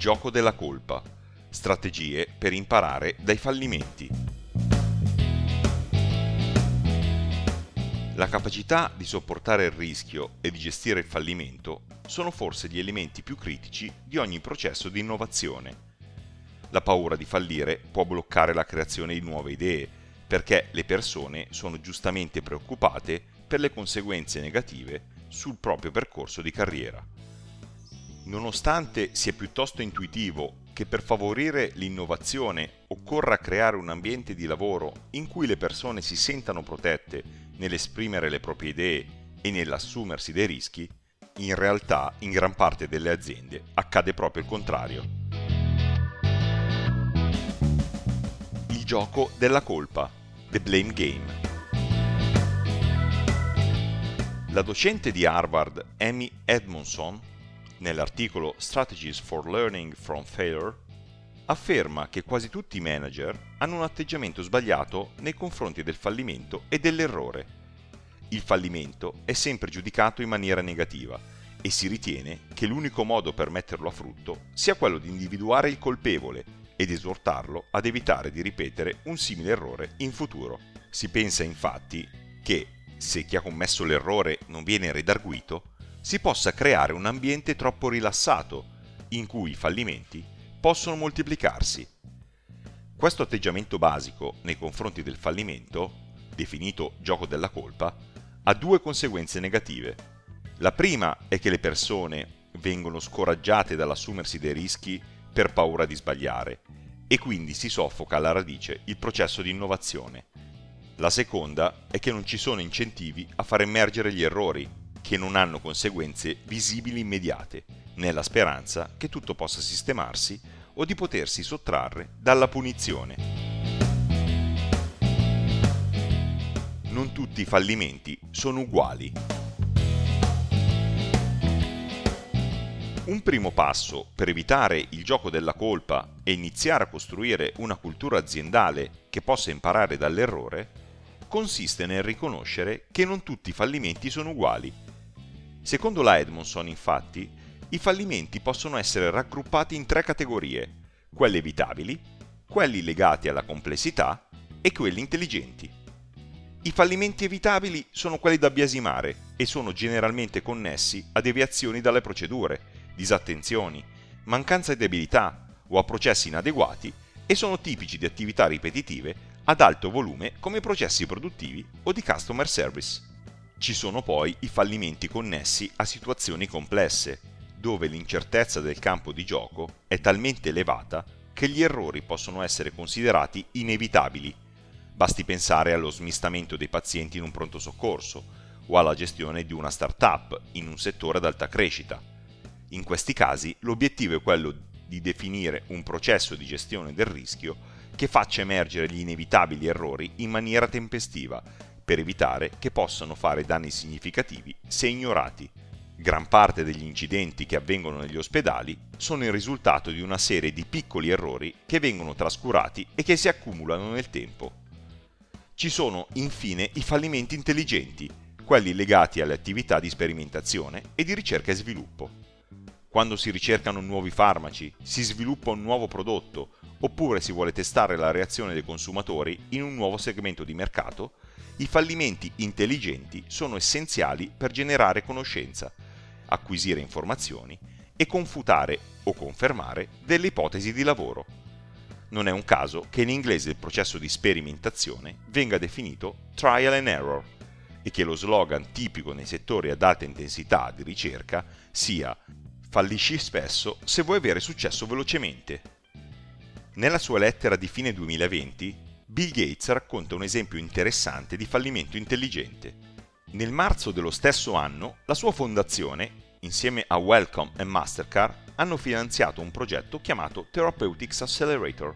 gioco della colpa. Strategie per imparare dai fallimenti. La capacità di sopportare il rischio e di gestire il fallimento sono forse gli elementi più critici di ogni processo di innovazione. La paura di fallire può bloccare la creazione di nuove idee, perché le persone sono giustamente preoccupate per le conseguenze negative sul proprio percorso di carriera. Nonostante sia piuttosto intuitivo che per favorire l'innovazione occorra creare un ambiente di lavoro in cui le persone si sentano protette nell'esprimere le proprie idee e nell'assumersi dei rischi, in realtà in gran parte delle aziende accade proprio il contrario. Il gioco della colpa, The Blame Game. La docente di Harvard Amy Edmondson, nell'articolo Strategies for Learning from Failure, afferma che quasi tutti i manager hanno un atteggiamento sbagliato nei confronti del fallimento e dell'errore. Il fallimento è sempre giudicato in maniera negativa e si ritiene che l'unico modo per metterlo a frutto sia quello di individuare il colpevole ed esortarlo ad evitare di ripetere un simile errore in futuro. Si pensa infatti che, se chi ha commesso l'errore non viene redarguito, si possa creare un ambiente troppo rilassato, in cui i fallimenti possono moltiplicarsi. Questo atteggiamento basico nei confronti del fallimento, definito gioco della colpa, ha due conseguenze negative. La prima è che le persone vengono scoraggiate dall'assumersi dei rischi per paura di sbagliare, e quindi si soffoca alla radice il processo di innovazione. La seconda è che non ci sono incentivi a far emergere gli errori, che non hanno conseguenze visibili immediate, nella speranza che tutto possa sistemarsi o di potersi sottrarre dalla punizione. Non tutti i fallimenti sono uguali. Un primo passo per evitare il gioco della colpa e iniziare a costruire una cultura aziendale che possa imparare dall'errore consiste nel riconoscere che non tutti i fallimenti sono uguali. Secondo la Edmondson, infatti, i fallimenti possono essere raggruppati in tre categorie: quelli evitabili, quelli legati alla complessità e quelli intelligenti. I fallimenti evitabili sono quelli da biasimare e sono generalmente connessi a deviazioni dalle procedure, disattenzioni, mancanza di abilità o a processi inadeguati e sono tipici di attività ripetitive ad alto volume come processi produttivi o di customer service. Ci sono poi i fallimenti connessi a situazioni complesse, dove l'incertezza del campo di gioco è talmente elevata che gli errori possono essere considerati inevitabili. Basti pensare allo smistamento dei pazienti in un pronto soccorso o alla gestione di una startup in un settore ad alta crescita. In questi casi l'obiettivo è quello di definire un processo di gestione del rischio che faccia emergere gli inevitabili errori in maniera tempestiva, per evitare che possano fare danni significativi se ignorati. Gran parte degli incidenti che avvengono negli ospedali sono il risultato di una serie di piccoli errori che vengono trascurati e che si accumulano nel tempo. Ci sono infine i fallimenti intelligenti, quelli legati alle attività di sperimentazione e di ricerca e sviluppo. Quando si ricercano nuovi farmaci, si sviluppa un nuovo prodotto, oppure si vuole testare la reazione dei consumatori in un nuovo segmento di mercato, i fallimenti intelligenti sono essenziali per generare conoscenza, acquisire informazioni e confutare o confermare delle ipotesi di lavoro. Non è un caso che in inglese il processo di sperimentazione venga definito trial and error e che lo slogan tipico nei settori ad alta intensità di ricerca sia "fallisci spesso se vuoi avere successo velocemente". Nella sua lettera di fine 2020, Bill Gates racconta un esempio interessante di fallimento intelligente. Nel marzo dello stesso anno, la sua fondazione, insieme a Wellcome e Mastercard, hanno finanziato un progetto chiamato Therapeutics Accelerator.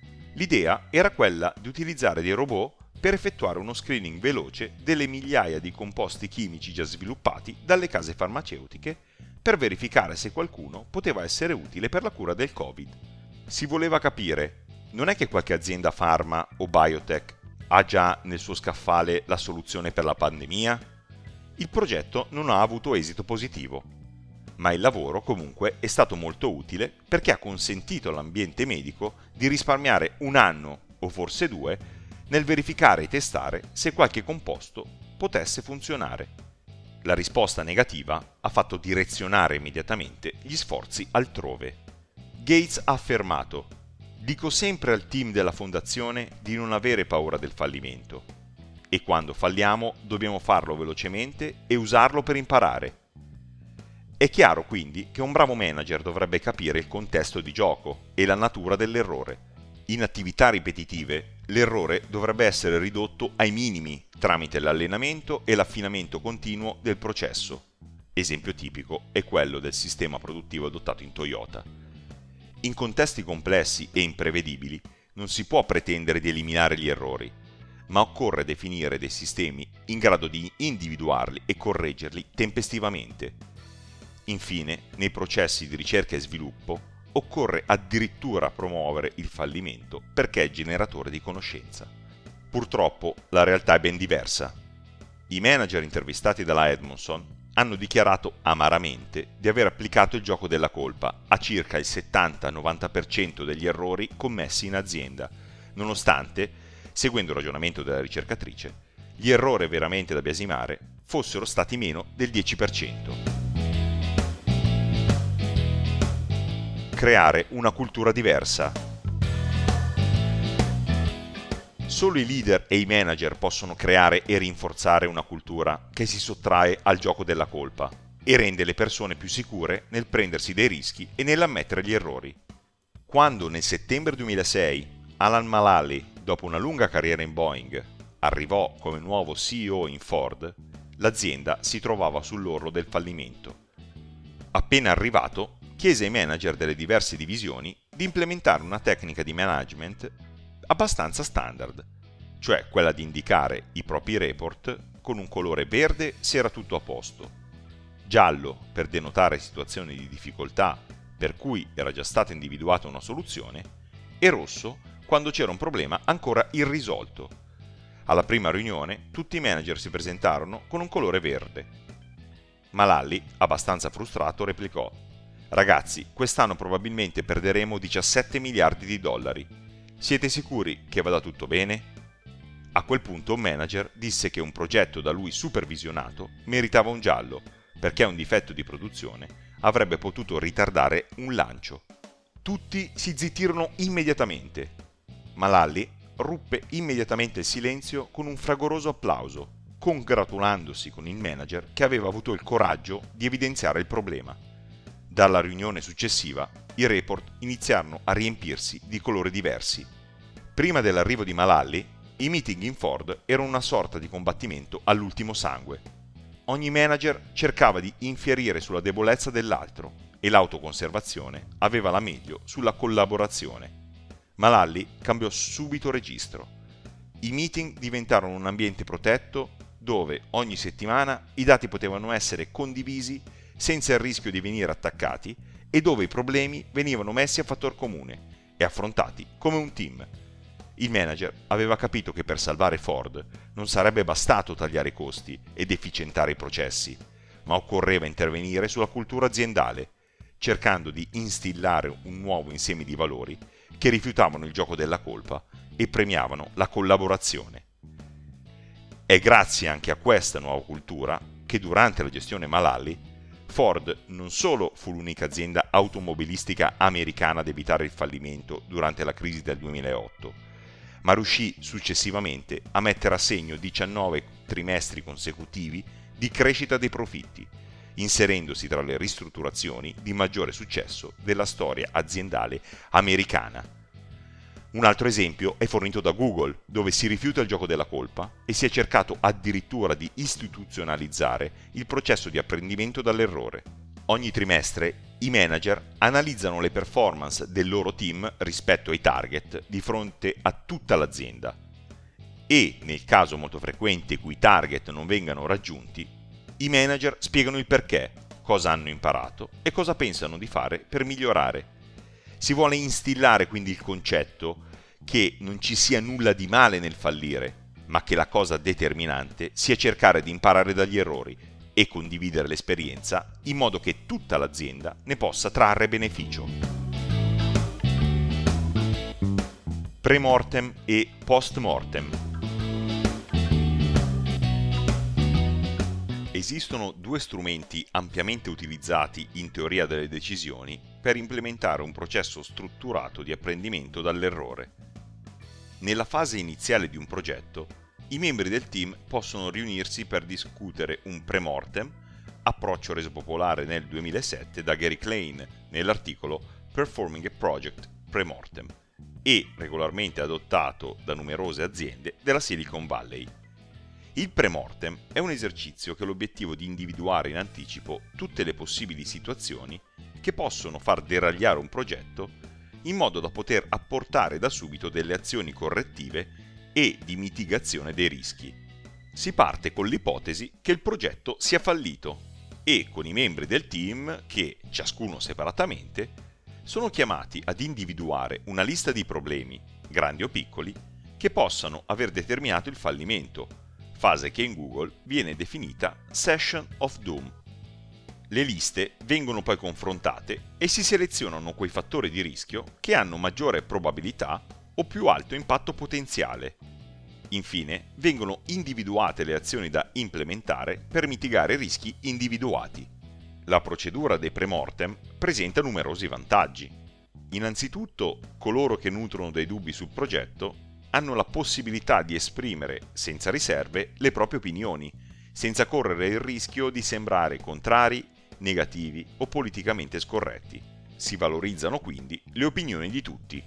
L'idea era quella di utilizzare dei robot per effettuare uno screening veloce delle migliaia di composti chimici già sviluppati dalle case farmaceutiche per verificare se qualcuno poteva essere utile per la cura del Covid. Si voleva capire: non è che qualche azienda farma o biotech ha già nel suo scaffale la soluzione per la pandemia? Il progetto non ha avuto esito positivo, ma il lavoro comunque è stato molto utile perché ha consentito all'ambiente medico di risparmiare 1 anno o forse 2 nel verificare e testare se qualche composto potesse funzionare. La risposta negativa ha fatto direzionare immediatamente gli sforzi altrove. Gates ha affermato: "Dico sempre al team della fondazione di non avere paura del fallimento. E quando falliamo dobbiamo farlo velocemente e usarlo per imparare." È chiaro quindi che un bravo manager dovrebbe capire il contesto di gioco e la natura dell'errore. In attività ripetitive, l'errore dovrebbe essere ridotto ai minimi tramite l'allenamento e l'affinamento continuo del processo. Esempio tipico è quello del sistema produttivo adottato in Toyota. In contesti complessi e imprevedibili non si può pretendere di eliminare gli errori, ma occorre definire dei sistemi in grado di individuarli e correggerli tempestivamente. Infine, nei processi di ricerca e sviluppo, occorre addirittura promuovere il fallimento perché è generatore di conoscenza. Purtroppo la realtà è ben diversa. I manager intervistati dalla Edmondson hanno dichiarato amaramente di aver applicato il gioco della colpa a circa il 70-90% degli errori commessi in azienda, nonostante, seguendo il ragionamento della ricercatrice, gli errori veramente da biasimare fossero stati meno del 10%. Creare una cultura diversa. Solo i leader e i manager possono creare e rinforzare una cultura che si sottrae al gioco della colpa e rende le persone più sicure nel prendersi dei rischi e nell'ammettere gli errori. Quando nel settembre 2006 Alan Mulally, dopo una lunga carriera in Boeing, arrivò come nuovo CEO in Ford, l'azienda si trovava sull'orlo del fallimento. Appena arrivato, chiese ai manager delle diverse divisioni di implementare una tecnica di management abbastanza standard, cioè quella di indicare i propri report con un colore verde se era tutto a posto, giallo per denotare situazioni di difficoltà per cui era già stata individuata una soluzione, e rosso quando c'era un problema ancora irrisolto. Alla prima riunione tutti i manager si presentarono con un colore verde. Mulally, abbastanza frustrato, replicò: "Ragazzi, quest'anno probabilmente perderemo 17 miliardi di dollari. Siete sicuri che vada tutto bene?" A quel punto un manager disse che un progetto da lui supervisionato meritava un giallo, perché un difetto di produzione avrebbe potuto ritardare un lancio. Tutti si zittirono immediatamente. Mulally ruppe immediatamente il silenzio con un fragoroso applauso, congratulandosi con il manager che aveva avuto il coraggio di evidenziare il problema. Dalla riunione successiva, i report iniziarono a riempirsi di colori diversi. Prima dell'arrivo di Mulally, i meeting in Ford erano una sorta di combattimento all'ultimo sangue. Ogni manager cercava di infierire sulla debolezza dell'altro e l'autoconservazione aveva la meglio sulla collaborazione. Mulally cambiò subito registro. I meeting diventarono un ambiente protetto dove ogni settimana i dati potevano essere condivisi senza il rischio di venire attaccati e dove i problemi venivano messi a fattor comune e affrontati come un team. Il manager aveva capito che per salvare Ford non sarebbe bastato tagliare i costi ed efficientare i processi, ma occorreva intervenire sulla cultura aziendale, cercando di instillare un nuovo insieme di valori che rifiutavano il gioco della colpa e premiavano la collaborazione. È grazie anche a questa nuova cultura che durante la gestione Mulally Ford non solo fu l'unica azienda automobilistica americana ad evitare il fallimento durante la crisi del 2008, ma riuscì successivamente a mettere a segno 19 trimestri consecutivi di crescita dei profitti, inserendosi tra le ristrutturazioni di maggiore successo della storia aziendale americana. Un altro esempio è fornito da Google, dove si rifiuta il gioco della colpa e si è cercato addirittura di istituzionalizzare il processo di apprendimento dall'errore. Ogni trimestre i manager analizzano le performance del loro team rispetto ai target di fronte a tutta l'azienda e, nel caso molto frequente cui i target non vengano raggiunti, i manager spiegano il perché, cosa hanno imparato e cosa pensano di fare per migliorare. Si vuole instillare quindi il concetto che non ci sia nulla di male nel fallire, ma che la cosa determinante sia cercare di imparare dagli errori e condividere l'esperienza in modo che tutta l'azienda ne possa trarre beneficio. Pre-mortem e post-mortem. Esistono due strumenti ampiamente utilizzati in teoria delle decisioni per implementare un processo strutturato di apprendimento dall'errore. Nella fase iniziale di un progetto, i membri del team possono riunirsi per discutere un pre-mortem, approccio reso popolare nel 2007 da Gary Klein nell'articolo Performing a Project Pre-mortem e regolarmente adottato da numerose aziende della Silicon Valley. Il pre-mortem è un esercizio che ha l'obiettivo di individuare in anticipo tutte le possibili situazioni che possono far deragliare un progetto in modo da poter apportare da subito delle azioni correttive e di mitigazione dei rischi. Si parte con l'ipotesi che il progetto sia fallito e con i membri del team che, ciascuno separatamente, sono chiamati ad individuare una lista di problemi, grandi o piccoli, che possano aver determinato il fallimento, fase che in Google viene definita Session of Doom. Le liste vengono poi confrontate e si selezionano quei fattori di rischio che hanno maggiore probabilità o più alto impatto potenziale. Infine, vengono individuate le azioni da implementare per mitigare i rischi individuati. La procedura dei pre-mortem presenta numerosi vantaggi. Innanzitutto, coloro che nutrono dei dubbi sul progetto hanno la possibilità di esprimere, senza riserve, le proprie opinioni, senza correre il rischio di sembrare contrari, negativi o politicamente scorretti. Si valorizzano quindi le opinioni di tutti.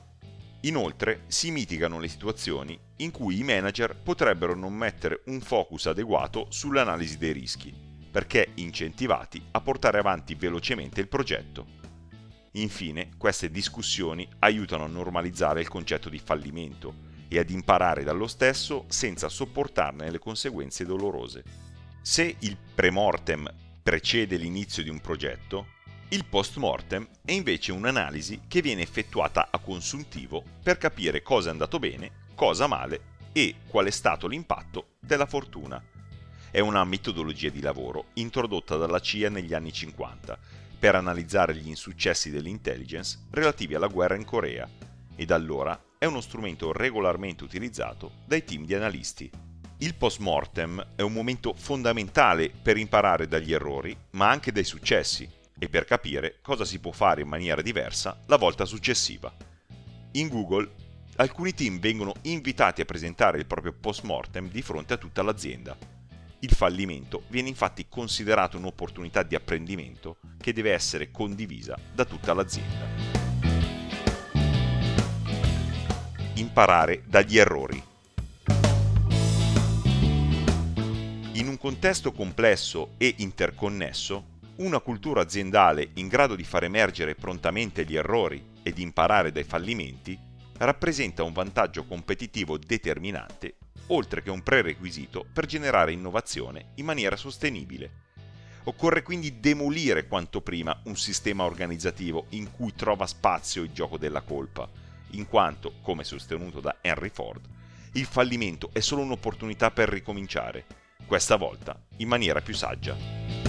Inoltre, si mitigano le situazioni in cui i manager potrebbero non mettere un focus adeguato sull'analisi dei rischi, perché incentivati a portare avanti velocemente il progetto. Infine, queste discussioni aiutano a normalizzare il concetto di fallimento e ad imparare dallo stesso senza sopportarne le conseguenze dolorose. Se il pre-mortem precede l'inizio di un progetto, il post-mortem è invece un'analisi che viene effettuata a consuntivo per capire cosa è andato bene, cosa male e qual è stato l'impatto della fortuna. È una metodologia di lavoro introdotta dalla CIA negli anni 50 per analizzare gli insuccessi dell'intelligence relativi alla guerra in Corea e da allora è uno strumento regolarmente utilizzato dai team di analisti. Il post-mortem è un momento fondamentale per imparare dagli errori ma anche dai successi e per capire cosa si può fare in maniera diversa la volta successiva. In Google, alcuni team vengono invitati a presentare il proprio post-mortem di fronte a tutta l'azienda. Il fallimento viene infatti considerato un'opportunità di apprendimento che deve essere condivisa da tutta l'azienda. Imparare dagli errori. In un contesto complesso e interconnesso, una cultura aziendale in grado di far emergere prontamente gli errori e di imparare dai fallimenti rappresenta un vantaggio competitivo determinante, oltre che un prerequisito per generare innovazione in maniera sostenibile. Occorre quindi demolire quanto prima un sistema organizzativo in cui trova spazio il gioco della colpa, in quanto, come sostenuto da Henry Ford, il fallimento è solo un'opportunità per ricominciare, questa volta in maniera più saggia.